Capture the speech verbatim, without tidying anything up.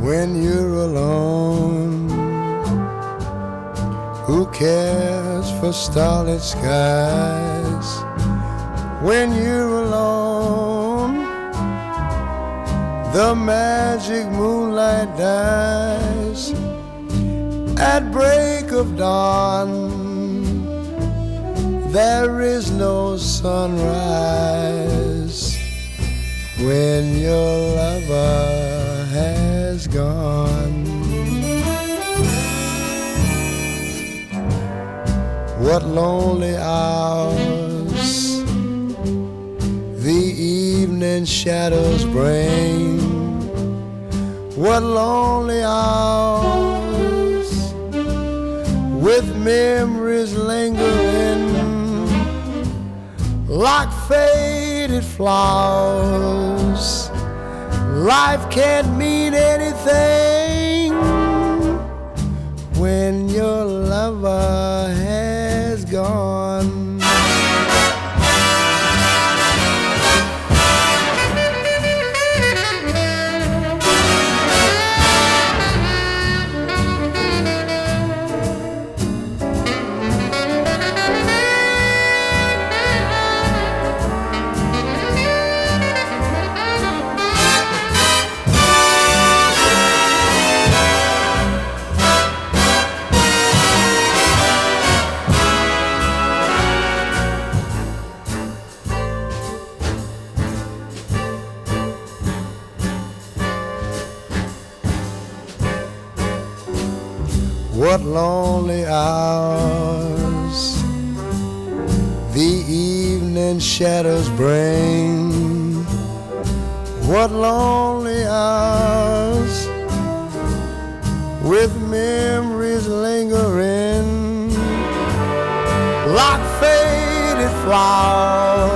when you're alone. Who cares for starlit skies when you're alone? The magic moonlight dies at break of dawn. There is no sunrise when your lover has gone. What lonely hours the evening shadows bring. What lonely hours with memories lingering like faded flowers. Life can't mean anything when your lover has gone. What lonely hours the evening shadows bring. What lonely hours with memories lingering like faded flowers.